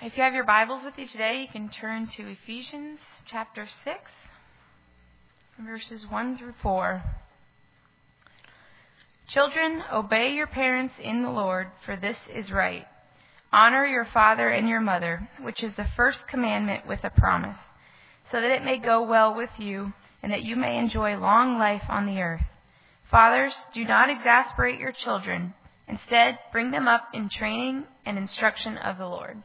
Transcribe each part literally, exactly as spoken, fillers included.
If you have your Bibles with you today, you can turn to Ephesians chapter six, verses one through four. Children, obey your parents in the Lord, for this is right. Honor your father and your mother, which is the first commandment with a promise, so that it may go well with you, and that you may enjoy long life on the earth. Fathers, do not exasperate your children. Instead, bring them up in training and instruction of the Lord.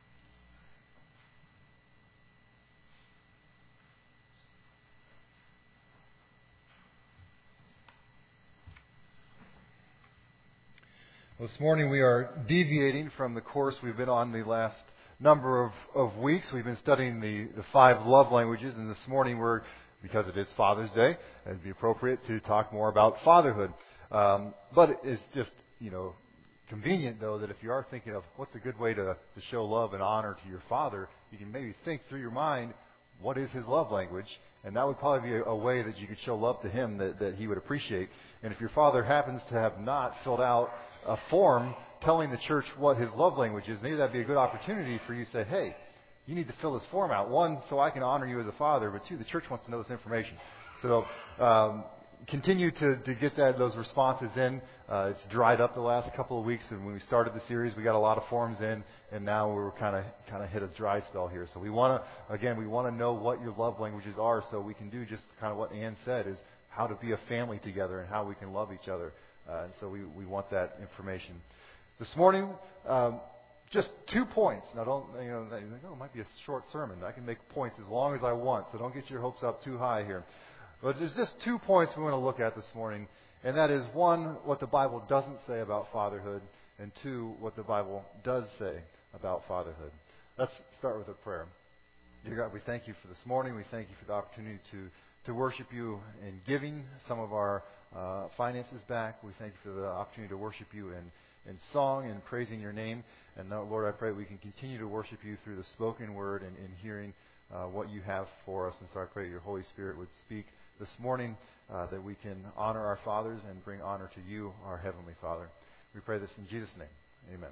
This morning we are deviating from the course we've been on the last number of, of weeks. We've been studying the, the five love languages, and this morning we're, because it is Father's Day, it'd be appropriate to talk more about fatherhood. Um, but it's just, you know, convenient, though, that if you are thinking of what's a good way to, to show love and honor to your father, you can maybe think through your mind, what is his love language? And that would probably be a, a way that you could show love to him that, that he would appreciate. And if your father happens to have not filled out a form telling the church what his love language is, maybe that'd be a good opportunity for you to say, hey, you need to fill this form out. One, so I can honor you as a father, but two, the church wants to know this information. So um, continue to, to get that those responses in. Uh, it's dried up the last couple of weeks, and when we started the series, we got a lot of forms in, and now we're kind of kind of hit a dry spell here. So we want to, again, we want to know what your love languages are, so we can do just kind of what Ann said, is how to be a family together and how we can love each other. Uh, and so we, we want that information. This morning, um, just two points. Now, don't, you know, you think, oh, it might be a short sermon. I can make points as long as I want, so don't get your hopes up too high here. But there's just two points we want to look at this morning, and that is, one, what the Bible doesn't say about fatherhood, and two, what the Bible does say about fatherhood. Let's start with a prayer. Dear God, we thank you for this morning. We thank you for the opportunity to, to worship you in giving some of our Uh, finances back. We thank you for the opportunity to worship you in, in song and praising your name. And now, Lord, I pray we can continue to worship you through the spoken word and in hearing uh, what you have for us. And so I pray your Holy Spirit would speak this morning, uh, that we can honor our fathers and bring honor to you, our Heavenly Father. We pray this in Jesus' name. Amen.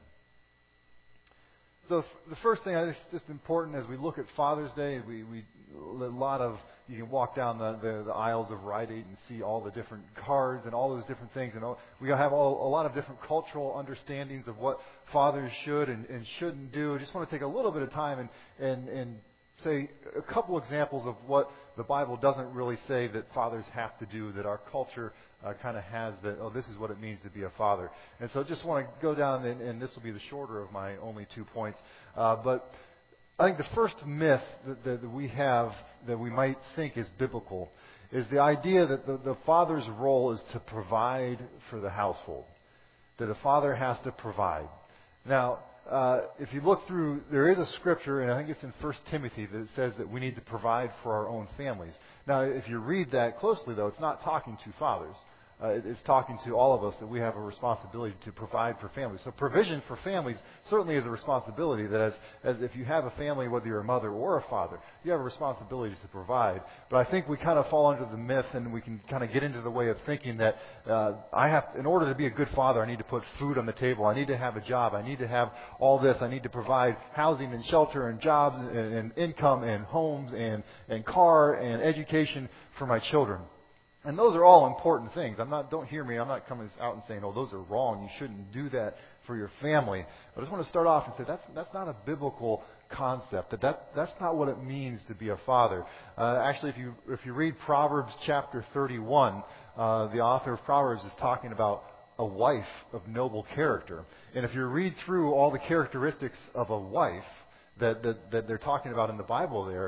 So the first thing I think is just important as we look at Father's Day, we, we a lot of, you can walk down the, the, the aisles of Rite Aid and see all the different cards and all those different things. And all, we have all, a lot of different cultural understandings of what fathers should and, and shouldn't do. I just want to take a little bit of time and, and, and say a couple examples of what the Bible doesn't really say that fathers have to do, that our culture uh, kind of has, that, oh, this is what it means to be a father. And so I just want to go down, and, and this will be the shorter of my only two points. Uh, but I think the first myth that, that we have that we might think is biblical is the idea that the, the father's role is to provide for the household, that a father has to provide. Now, Uh, if you look through, there is a scripture, and I think it's in First Timothy, that says that we need to provide for our own families. Now, if you read that closely, though, it's not talking to fathers. Uh, it's talking to all of us that we have a responsibility to provide for families. So provision for families certainly is a responsibility that as, as if you have a family, whether you're a mother or a father, you have a responsibility to provide. But I think we kind of fall under the myth, and we can kind of get into the way of thinking that uh, I have, in order to be a good father, I need to put food on the table. I need to have a job. I need to have all this. I need to provide housing and shelter and jobs and, and income and homes and, and car and education for my children. And those are all important things. I'm not, don't hear me, I'm not coming out and saying, oh, those are wrong. You shouldn't do that for your family. But I just want to start off and say that's that's not a biblical concept. That, that that's not what it means to be a father. Uh, actually, if you if you read Proverbs chapter thirty-one, uh, the author of Proverbs is talking about a wife of noble character. And if you read through all the characteristics of a wife that that, that they're talking about in the Bible there,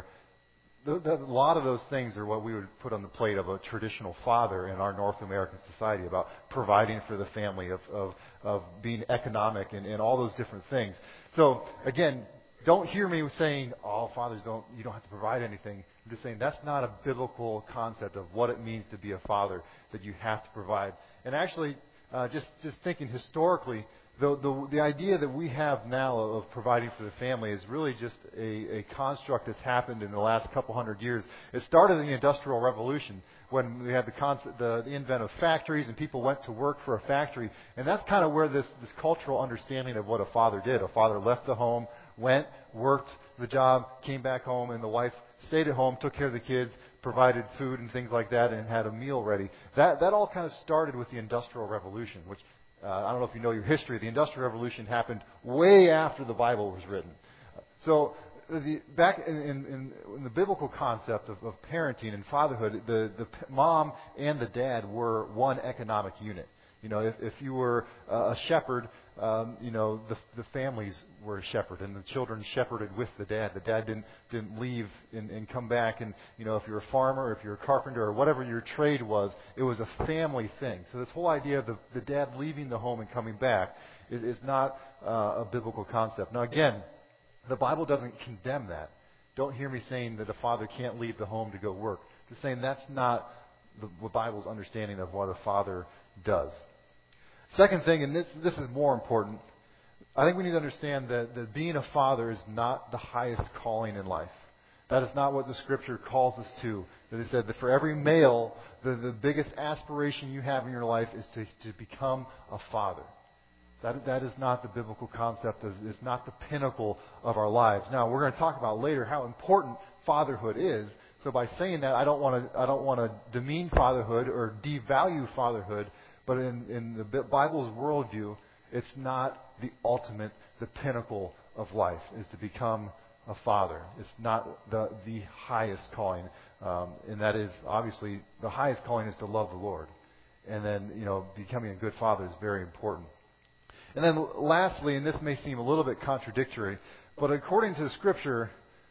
a lot of those things are what we would put on the plate of a traditional father in our North American society, about providing for the family, of of, of being economic, and, and all those different things. So again, don't hear me saying, oh, fathers don't, you don't have to provide anything. I'm just saying that's not a biblical concept of what it means to be a father, that you have to provide. And actually, uh, just, just thinking historically, The, the the idea that we have now of providing for the family is really just a, a construct that's happened in the last couple hundred years. It started in the Industrial Revolution when we had the concept, the, the invent of factories, and people went to work for a factory. And that's kind of where this, this cultural understanding of what a father did. A father left the home, went, worked the job, came back home, and the wife stayed at home, took care of the kids, provided food and things like that, and had a meal ready. That that all kind of started with the Industrial Revolution, which uh, I don't know if you know your history. The Industrial Revolution happened way after the Bible was written. So the, back in, in, in the biblical concept of, of parenting and fatherhood, the, the mom and the dad were one economic unit. You know, if, if you were uh, a shepherd, um, you know, the, the families were a shepherd, and the children shepherded with the dad. The dad didn't didn't leave and, and come back. And you know, if you're a farmer, if you're a carpenter, or whatever your trade was, it was a family thing. So this whole idea of the, the dad leaving the home and coming back is, is not uh, a biblical concept. Now, again, the Bible doesn't condemn that. Don't hear me saying that a father can't leave the home to go work. Just saying that's not the, the Bible's understanding of what a father does. Second thing, and this, this is more important, I think we need to understand that, that being a father is not the highest calling in life. That is not what the Scripture calls us to. That it said that for every male, the, the biggest aspiration you have in your life is to, to become a father. That, that is not the biblical concept. It's not the pinnacle of our lives. Now, we're going to talk about later how important fatherhood is. So by saying that, I don't want to I don't want to demean fatherhood or devalue fatherhood. But in, in the Bible's worldview, it's not the ultimate, the pinnacle of life, is to become a father. It's not the the highest calling. Um, and that is, obviously, the highest calling is to love the Lord. And then, you know, becoming a good father is very important. And then lastly, and this may seem a little bit contradictory, but according to the Scripture,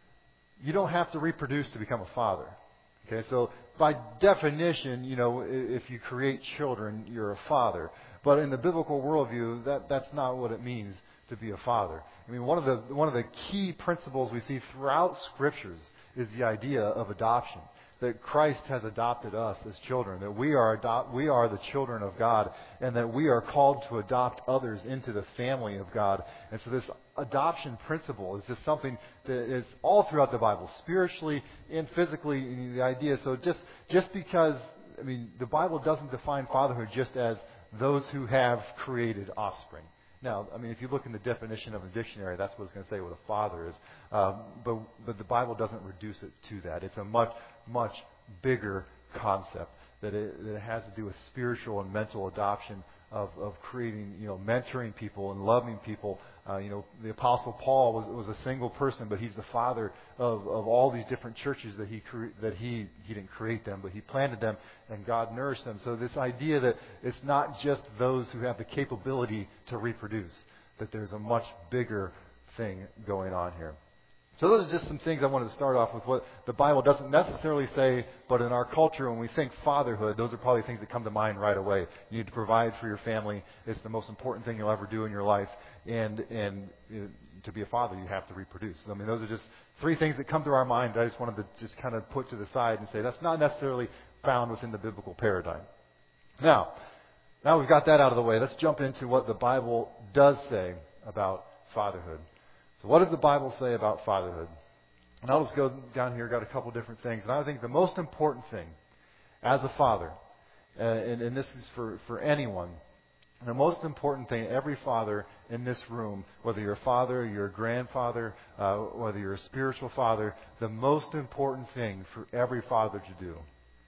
you don't have to reproduce to become a father. Okay, so by definition, you know, if you create children, you're a father. But in the biblical worldview, that, that's not what it means to be a father. I mean, one of the one of the key principles we see throughout Scriptures is the idea of adoption. That Christ has adopted us as children, that we are adopt, we are the children of God, and that we are called to adopt others into the family of God. And so this adoption principle is just something that is all throughout the Bible, spiritually and physically, the idea. So just just because, I mean, the Bible doesn't define fatherhood just as those who have created offspring. Now, I mean, if you look in the definition of the dictionary, that's what it's going to say what a father is. Um, but, but the Bible doesn't reduce it to that. It's a much, much bigger concept that it, that it has to do with spiritual and mental adoption of, of creating, you know, mentoring people and loving people. Uh, you know, the Apostle Paul was, was a single person, but he's the father of, of all these different churches that he cre- that he he didn't create them, but he planted them, and God nourished them. So this idea that it's not just those who have the capability to reproduce, that there's a much bigger thing going on here. So those are just some things I wanted to start off with. What the Bible doesn't necessarily say, but in our culture, when we think fatherhood, those are probably things that come to mind right away. You need to provide for your family. It's the most important thing you'll ever do in your life. And and you know, to be a father, you have to reproduce. I mean, those are just three things that come to our mind. I just wanted to just kind of put to the side and say that's not necessarily found within the biblical paradigm. Now, now we've got that out of the way. Let's jump into what the Bible does say about fatherhood. So what does the Bible say about fatherhood? And I'll just go down here, got a couple different things. And I think the most important thing as a father, uh, and, and this is for, for anyone, the most important thing, every father in this room, whether you're a father, you're a grandfather, uh, whether you're a spiritual father, the most important thing for every father to do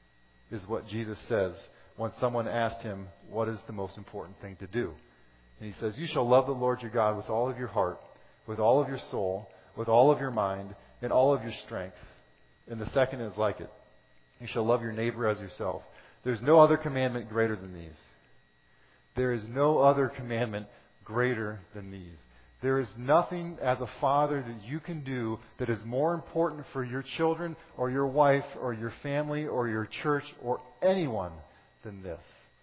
is what Jesus says when someone asked him, what is the most important thing to do? And he says, you shall love the Lord your God with all of your heart, with all of your soul, with all of your mind, and all of your strength. And the second is like it. You shall love your neighbor as yourself. There's no other commandment greater than these. There is no other commandment greater than these. There is nothing as a father that you can do that is more important for your children or your wife or your family or your church or anyone than this.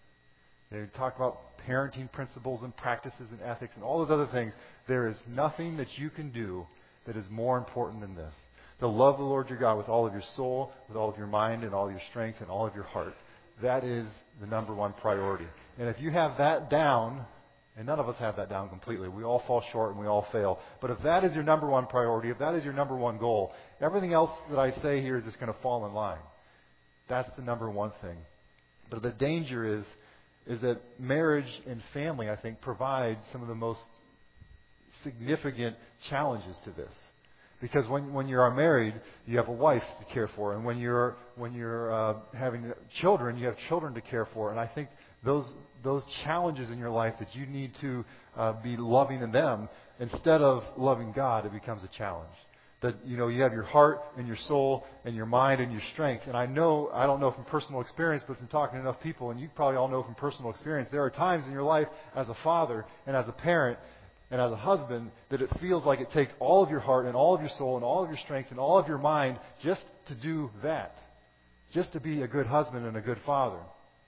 They talk about parenting principles and practices and ethics and all those other things. There is nothing that you can do that is more important than this. To love the Lord your God with all of your soul, with all of your mind, and all of your strength, and all of your heart. That is the number one priority. And if you have that down, and none of us have that down completely. We all fall short and we all fail. But if that is your number one priority, if that is your number one goal, everything else that I say here is just going to fall in line. That's the number one thing. But the danger is is that marriage and family, I think, provide some of the most significant challenges to this. Because when, when you are married, you have a wife to care for. And when you're, when you're uh, having children, you have children to care for. And I think those, those challenges in your life that you need to uh, be loving in them, instead of loving God, it becomes a challenge. That, you know, you have your heart and your soul and your mind and your strength. And I know, I don't know from personal experience, but from talking to enough people, and you probably all know from personal experience, there are times in your life as a father and as a parent and as a husband that it feels like it takes all of your heart and all of your soul and all of your strength and all of your mind just to do that. Just to be a good husband and a good father.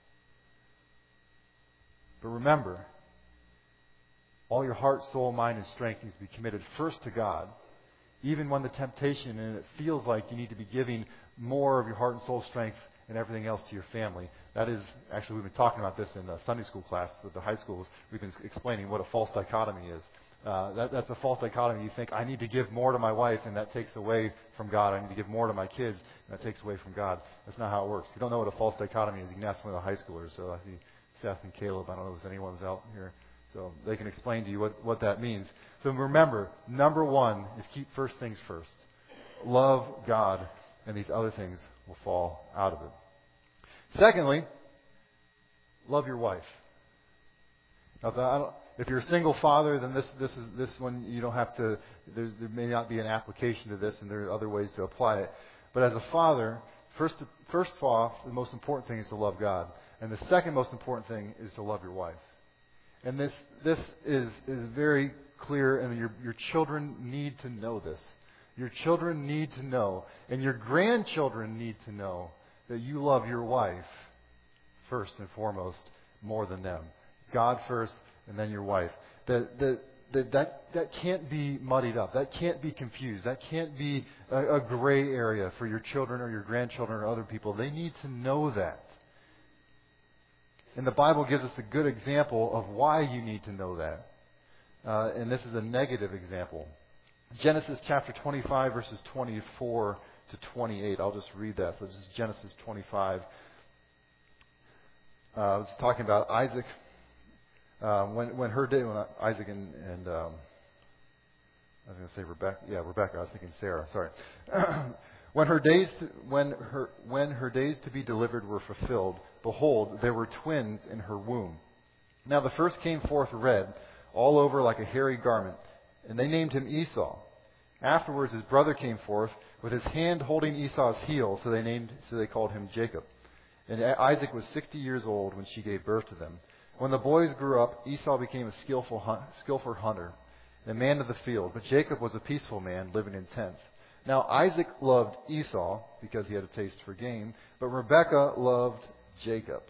But remember, all your heart, soul, mind, and strength needs to be committed first to God. Even when the temptation and it feels like you need to be giving more of your heart and soul strength and everything else to your family. That is, actually, we've been talking about this in the Sunday school class with the high schools. We've been explaining what a false dichotomy is. Uh, that, that's a false dichotomy. You think, I need to give more to my wife, and that takes away from God. I need to give more to my kids, and that takes away from God. That's not how it works. If you don't know what a false dichotomy is, you can ask one of the high schoolers. So I see Seth and Caleb. I don't know if anyone's out here. So they can explain to you what, what that means. So remember, number one is keep first things first. Love God, and these other things will fall out of it. Secondly, love your wife. Now, if, I don't, if you're a single father, then this this is this one you don't have to. There may not be an application to this, and there are other ways to apply it. But as a father, first first off, the most important thing is to love God, and the second most important thing is to love your wife. And this this is is very clear, and your your children need to know this. Your children need to know, and your grandchildren need to know that you love your wife first and foremost more than them. God first, and then your wife. That that that that, that can't be muddied up. That can't be confused. That can't be a, a gray area for your children or your grandchildren or other people. They need to know that. And the Bible gives us a good example of why you need to know that. Uh, and this is a negative example. Genesis chapter twenty-five, verses twenty-four to twenty-eight. I'll just read that. So this is Genesis twenty-five. Uh, it's talking about Isaac. Uh, when when her day, when Isaac and, and um, I was going to say Rebecca. Yeah, Rebecca. I was thinking Sarah. Sorry. When her days to, when her when her days to be delivered were fulfilled, behold, there were twins in her womb. Now the first came forth red, all over like a hairy garment, and they named him Esau. Afterwards, his brother came forth with his hand holding Esau's heel, so they named so they called him Jacob. And Isaac was sixty years old when she gave birth to them. When the boys grew up, Esau became a skillful hunt, skillful hunter, a man of the field, but Jacob was a peaceful man living in tents. Now Isaac loved Esau because he had a taste for game, but Rebekah loved Jacob.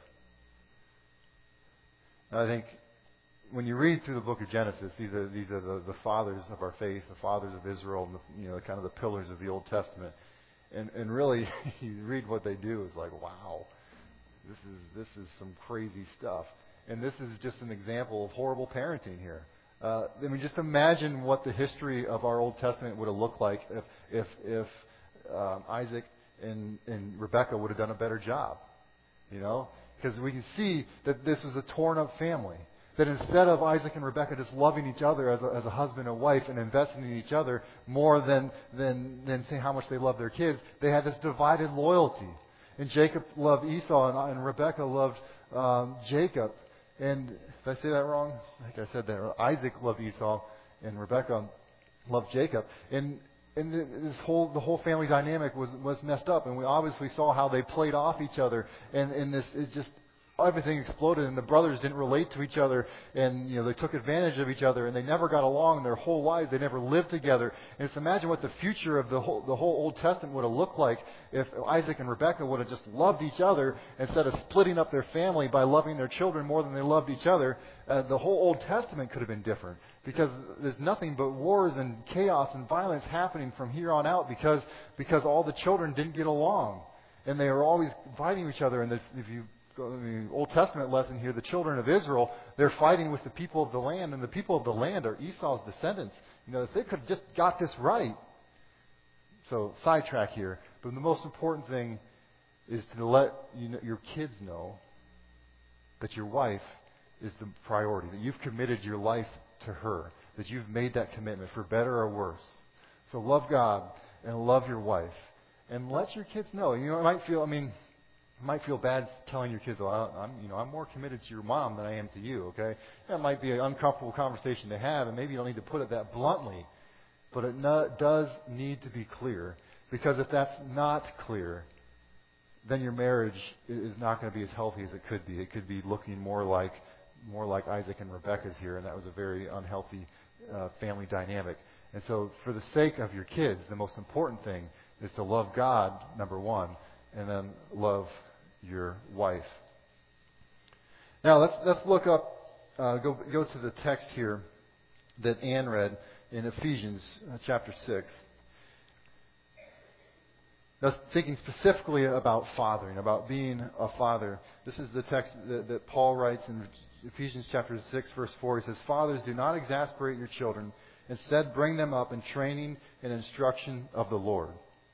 Now I think when you read through the book of Genesis, these are these are the, the fathers of our faith, the fathers of Israel, and the, you know, kind of the pillars of the Old Testament. And and really, you read what they do, it's like, wow, this is this is some crazy stuff. And this is just an example of horrible parenting here. Uh, I mean, just imagine what the history of our Old Testament would have looked like if if, if um, Isaac and, and Rebekah would have done a better job. You know, because we can see that this was a torn up family. That instead of Isaac and Rebekah just loving each other as a, as a husband and wife and investing in each other more than than than saying how much they love their kids, they had this divided loyalty. And Jacob loved Esau, and, and Rebekah loved um, Jacob. And did I say that wrong? I think I said that. Isaac loved Esau, and Rebekah loved Jacob. And and this whole the whole family dynamic was was messed up. And we obviously saw how they played off each other. And and this is just everything exploded. And the brothers didn't relate to each other. And you know they took advantage of each other. And they never got along their whole lives. They never lived together. And just imagine what the future of the whole the whole Old Testament would have looked like if Isaac and Rebekah would have just loved each other instead of splitting up their family by loving their children more than they loved each other. Uh, the whole Old Testament could have been different because there's nothing but wars and chaos and violence happening from here on out because because all the children didn't get along and they were always fighting each other. And if you the Old Testament lesson here, the children of Israel, they're fighting with the people of the land, and the people of the land are Esau's descendants. You know, if they could have just got this right. So, sidetrack here. But the most important thing is to let you know, your kids know that your wife is the priority, that you've committed your life to her, that you've made that commitment for better or worse. So love God and love your wife. And let your kids know. You know, it might feel, I mean, it might feel bad telling your kids, well, I'm, you know, I'm more committed to your mom than I am to you, okay? That might be an uncomfortable conversation to have, and maybe you don't need to put it that bluntly. But it no, does need to be clear. Because if that's not clear, then your marriage is not going to be as healthy as it could be. It could be looking more like more like Isaac and Rebekah's here, and that was a very unhealthy uh, family dynamic. And so for the sake of your kids, the most important thing is to love God, number one, and then love your wife. Now let's let's look up, uh, go go to the text here that Ann read in Ephesians uh, chapter six. Now, thinking specifically about fathering, about being a father, this is the text that, that Paul writes in Ephesians chapter six, verse four. He says, "Fathers, do not exasperate your children. Instead, bring them up in training and instruction of the Lord."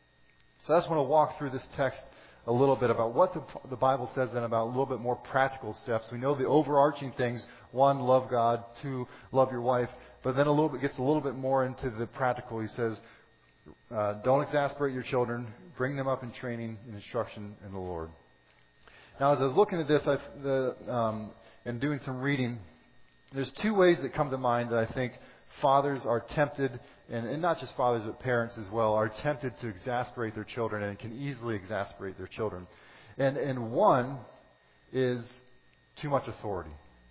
So I just want to walk through this text a little bit about what the, the Bible says then about a little bit more practical steps. We know the overarching things. One, love God. Two, love your wife. But then a little bit gets a little bit more into the practical. He says, uh, don't exasperate your children. Bring them up in training and instruction in the Lord. Now, as I was looking at this I, the, um, and doing some reading, there's two ways that come to mind that I think fathers are tempted, and, and not just fathers but parents as well, are tempted to exasperate their children and can easily exasperate their children. And, and one is too much authority.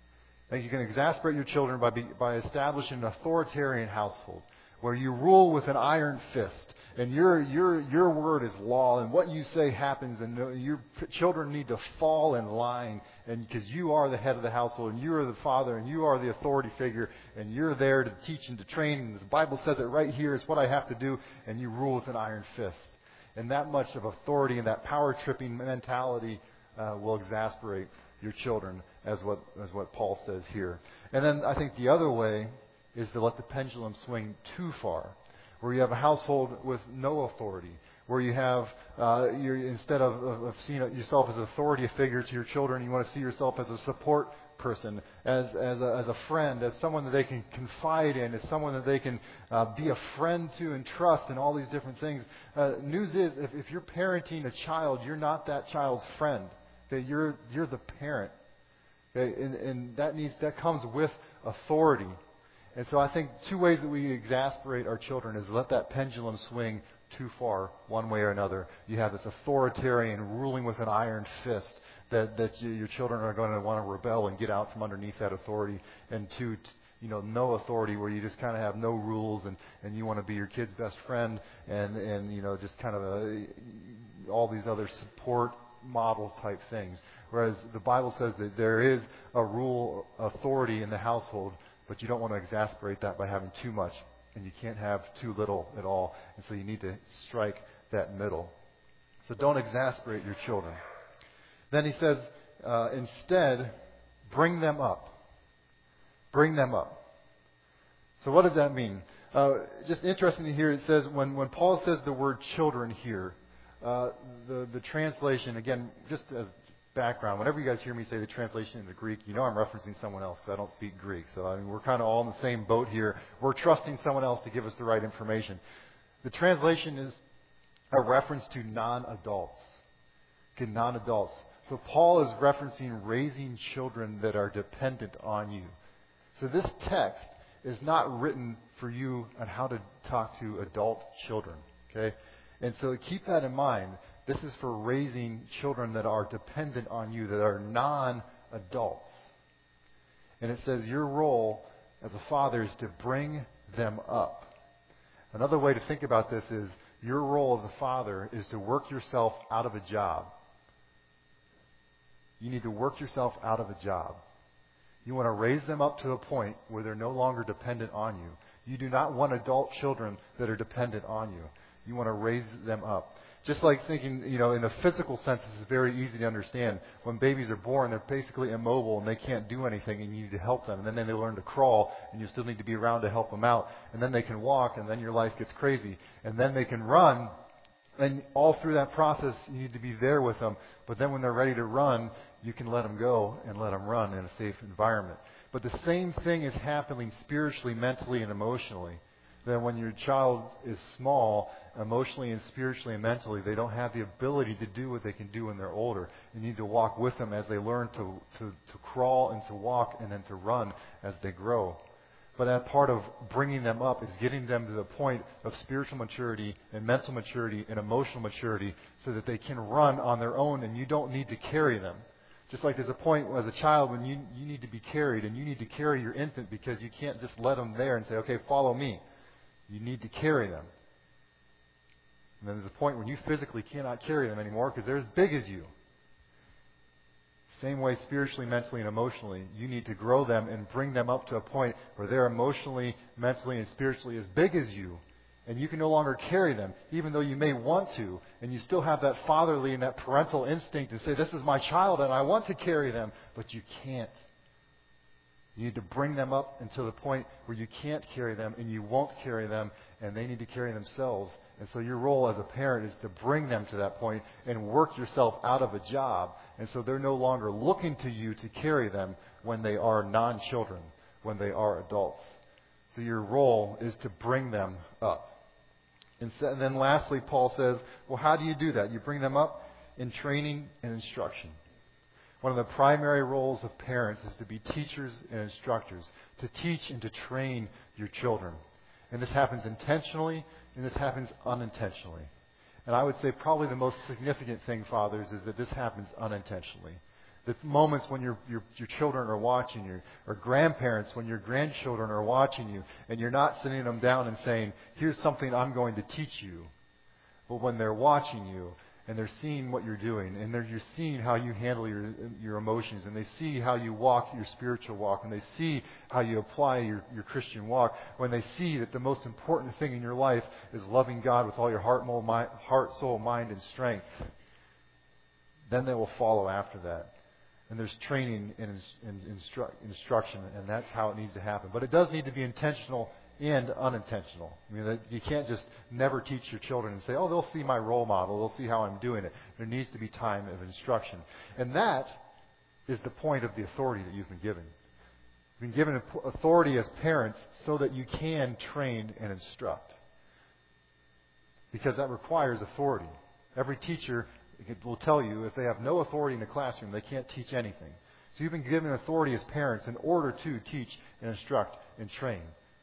I think you can exasperate your children by, be, by establishing an authoritarian household where you rule with an iron fist, and your your your word is law, and what you say happens, and your children need to fall in line, and because you are the head of the household, and you are the father, and you are the authority figure, and you're there to teach and to train, and the Bible says it right here, it's what I have to do, and you rule with an iron fist. And that much of authority and that power-tripping mentality uh, will exasperate your children, as what as what Paul says here. And then I think the other way is to let the pendulum swing too far, where you have a household with no authority, where you have, uh, you're, instead of, of, of seeing yourself as an authority figure to your children, you want to see yourself as a support person, as as a, as a friend, as someone that they can confide in, as someone that they can uh, be a friend to and trust, and all these different things. Uh, news is, if, if you're parenting a child, you're not that child's friend. Okay, you're you're the parent. Okay, and, and that needs that comes with authority. And so I think two ways that we exasperate our children is let that pendulum swing too far, one way or another. You have this authoritarian ruling with an iron fist that, that you, your children are going to want to rebel and get out from underneath that authority. And two, t- you know, no authority where you just kind of have no rules and, and you want to be your kid's best friend and, and you know, just kind of a, all these other support model type things. Whereas the Bible says that there is a rule, authority in the household, but you don't want to exasperate that by having too much, and you can't have too little at all. And so you need to strike that middle. So don't exasperate your children. Then he says, uh, instead, bring them up. Bring them up. So what does that mean? Uh, just interesting to hear it says, when, when Paul says the word children here, uh, the, the translation, again, just as background, whenever you guys hear me say the translation into Greek, you know I'm referencing someone else because I don't speak Greek. So I mean, we're kind of all in the same boat here. We're trusting someone else to give us the right information. The translation is a reference to non-adults. Okay, non-adults. So Paul is referencing raising children that are dependent on you. So this text is not written for you on how to talk to adult children. Okay? And so keep that in mind. This is for raising children that are dependent on you, that are non-adults. And it says your role as a father is to bring them up. Another way to think about this is your role as a father is to work yourself out of a job. You need to work yourself out of a job. You want to raise them up to a point where they're no longer dependent on you. You do not want adult children that are dependent on you. You want to raise them up. Just like thinking, you know, in the physical sense, this is very easy to understand. When babies are born, they're basically immobile and they can't do anything, and you need to help them. And then they learn to crawl, and you still need to be around to help them out. And then they can walk, and then your life gets crazy. And then they can run, and all through that process, you need to be there with them. But then when they're ready to run, you can let them go and let them run in a safe environment. But the same thing is happening spiritually, mentally, and emotionally. That when your child is small, emotionally and spiritually and mentally, they don't have the ability to do what they can do when they're older. You need to walk with them as they learn to, to, to crawl and to walk and then to run as they grow. But that part of bringing them up is getting them to the point of spiritual maturity and mental maturity and emotional maturity so that they can run on their own and you don't need to carry them. Just like there's a point as a child when you, you need to be carried and you need to carry your infant because you can't just let them there and say, okay, follow me. You need to carry them. And then there's a point when you physically cannot carry them anymore because they're as big as you. Same way spiritually, mentally, and emotionally, you need to grow them and bring them up to a point where they're emotionally, mentally, and spiritually as big as you. And you can no longer carry them, even though you may want to. And you still have that fatherly and that parental instinct to say, this is my child and I want to carry them, but you can't. You need to bring them up until the point where you can't carry them and you won't carry them and they need to carry themselves. And so your role as a parent is to bring them to that point and work yourself out of a job. And so they're no longer looking to you to carry them when they are non-children, when they are adults. So your role is to bring them up. And, so, and then lastly, Paul says, well, how do you do that? You bring them up in training and instruction. One of the primary roles of parents is to be teachers and instructors, to teach and to train your children. And this happens intentionally, and this happens unintentionally. And I would say probably the most significant thing, fathers, is that this happens unintentionally. The moments when your, your, your children are watching you, or grandparents when your grandchildren are watching you, and you're not sitting them down and saying, here's something I'm going to teach you. But when they're watching you, and they're seeing what you're doing, and they're you're seeing how you handle your your emotions, and they see how you walk your spiritual walk, and they see how you apply your, your Christian walk, when they see that the most important thing in your life is loving God with all your heart, mind, heart, soul, mind, and strength, then they will follow after that. And there's training and, and instru- instruction, and that's how it needs to happen. But it does need to be intentional and unintentional. I mean, you can't just never teach your children and say, oh, they'll see my role model, they'll see how I'm doing it. There needs to be time of instruction. And that is the point of the authority that you've been given. You've been given authority as parents so that you can train and instruct. Because that requires authority. Every teacher will tell you if they have no authority in the classroom, they can't teach anything. So you've been given authority as parents in order to teach and instruct and train.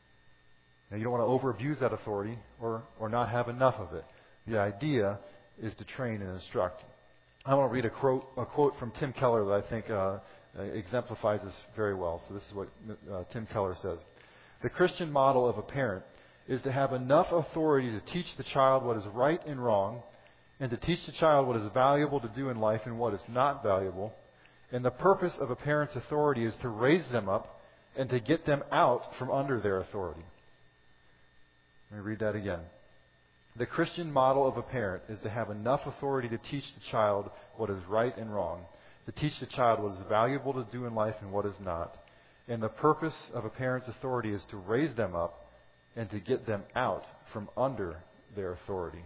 Now, you don't want to over-abuse that authority or, or not have enough of it. The idea is to train and instruct. I want to read a quote, a quote from Tim Keller that I think uh, exemplifies this very well. So this is what uh, Tim Keller says. The Christian model of a parent is to have enough authority to teach the child what is right and wrong, and to teach the child what is valuable to do in life and what is not valuable. And the purpose of a parent's authority is to raise them up and to get them out from under their authority. Let me read that again. The Christian model of a parent is to have enough authority to teach the child what is right and wrong, to teach the child what is valuable to do in life and what is not. And the purpose of a parent's authority is to raise them up and to get them out from under their authority.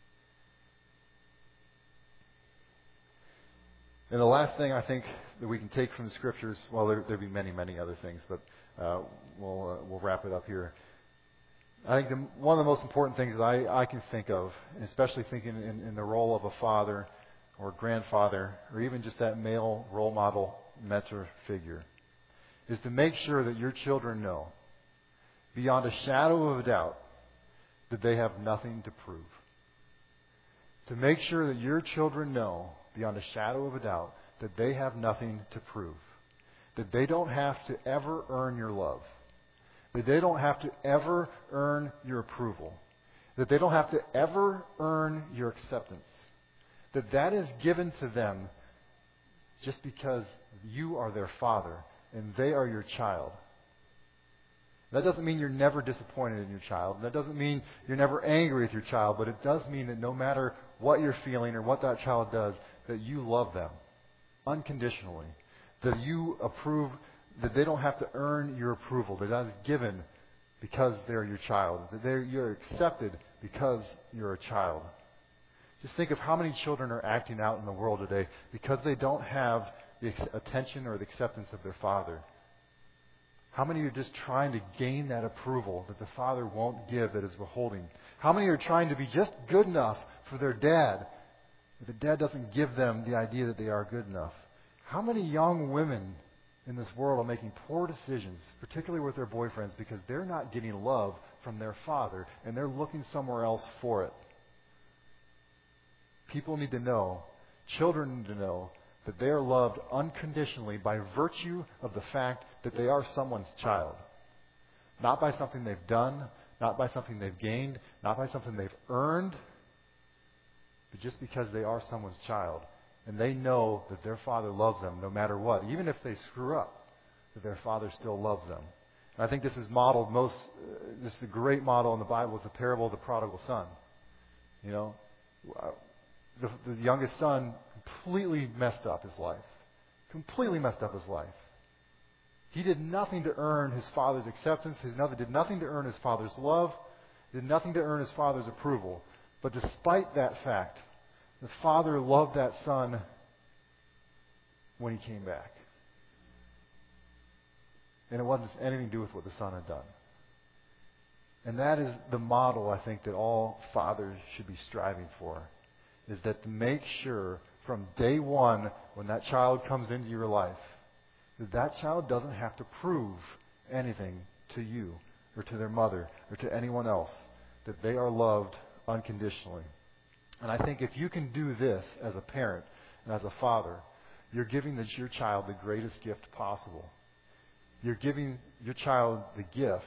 And the last thing I think that we can take from the Scriptures, well, there, there'll be many, many other things, but uh, we'll uh, we'll wrap it up here. I think the, one of the most important things that I, I can think of, and especially thinking in, in the role of a father or grandfather, or even just that male role model mentor figure, is to make sure that your children know, beyond a shadow of a doubt, that they have nothing to prove. To make sure that your children know, beyond a shadow of a doubt, that they have nothing to prove. That they don't have to ever earn your love. That they don't have to ever earn your approval. That they don't have to ever earn your acceptance. That that is given to them just because you are their father and they are your child. That doesn't mean you're never disappointed in your child. That doesn't mean you're never angry with your child. But it does mean that no matter what you're feeling or what that child does, that you love them unconditionally. That you approve, that they don't have to earn your approval. That that is given because they're your child. That they're, you're accepted because you're a child. Just think of how many children are acting out in the world today because they don't have the attention or the acceptance of their father. How many are just trying to gain that approval that the Father won't give, that is withholding? How many are trying to be just good enough for their dad, but the dad doesn't give them the idea that they are good enough? How many young women in this world are making poor decisions, particularly with their boyfriends, because they're not getting love from their father and they're looking somewhere else for it? People need to know, children need to know, that they are loved unconditionally by virtue of the fact that they are someone's child. Not by something they've done, not by something they've gained, not by something they've earned, but just because they are someone's child. And they know that their Father loves them no matter what. Even if they screw up, that their Father still loves them. And I think this is modeled most, uh, this is a great model in the Bible. It's a parable of the prodigal son. You know, the, the youngest son completely messed up his life. Completely messed up his life. He did nothing to earn his father's acceptance. He did nothing to earn his father's love. He did nothing to earn his father's approval. But despite that fact, the father loved that son when he came back. And it wasn't anything to do with what the son had done. And that is the model, I think, that all fathers should be striving for, is that to make sure from day one, when that child comes into your life, that that child doesn't have to prove anything to you or to their mother or to anyone else, that they are loved unconditionally. And I think if you can do this as a parent and as a father, you're giving the, your child the greatest gift possible. You're giving your child the gift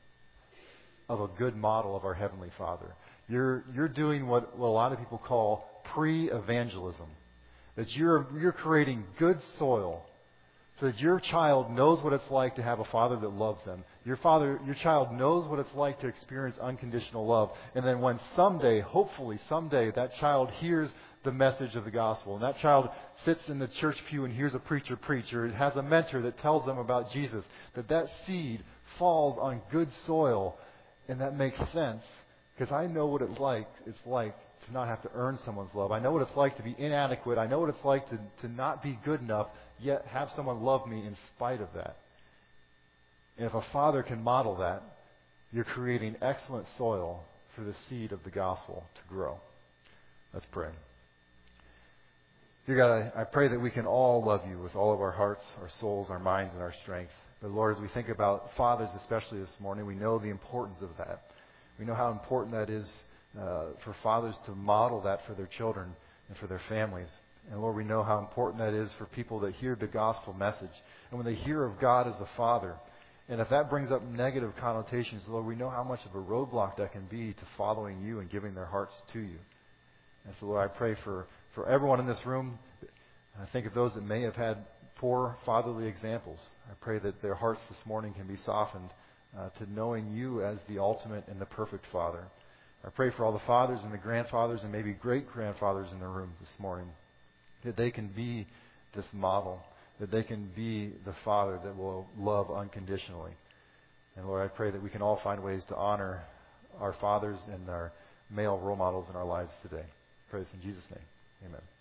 of a good model of our Heavenly Father. You're, you're doing what, what a lot of people call pre-evangelism. That you're, you're creating good soil so that your child knows what it's like to have a father that loves them. Your father, your child knows what it's like to experience unconditional love. And then when someday, hopefully someday, that child hears the message of the gospel, and that child sits in the church pew and hears a preacher preach, or has a mentor that tells them about Jesus, that that seed falls on good soil, and that makes sense, because I know what it's like. It's like to not have to earn someone's love. I know what it's like to be inadequate. I know what it's like to, to not be good enough, yet have someone love me in spite of that. And if a father can model that, you're creating excellent soil for the seed of the gospel to grow. Let's pray. Dear God, I, I pray that we can all love you with all of our hearts, our souls, our minds, and our strength. But Lord, as we think about fathers, especially this morning, we know the importance of that. We know how important that is uh, for fathers to model that for their children and for their families. And Lord, we know how important that is for people that hear the gospel message. And when they hear of God as the Father, and if that brings up negative connotations, Lord, we know how much of a roadblock that can be to following you and giving their hearts to you. And so, Lord, I pray for, for everyone in this room. I think of those that may have had poor fatherly examples. I pray that their hearts this morning can be softened uh, to knowing you as the ultimate and the perfect Father. I pray for all the fathers and the grandfathers and maybe great-grandfathers in the room this morning, that they can be this model, that they can be the father that will love unconditionally. And Lord, I pray that we can all find ways to honor our fathers and our male role models in our lives today. I pray this in Jesus' name. Amen.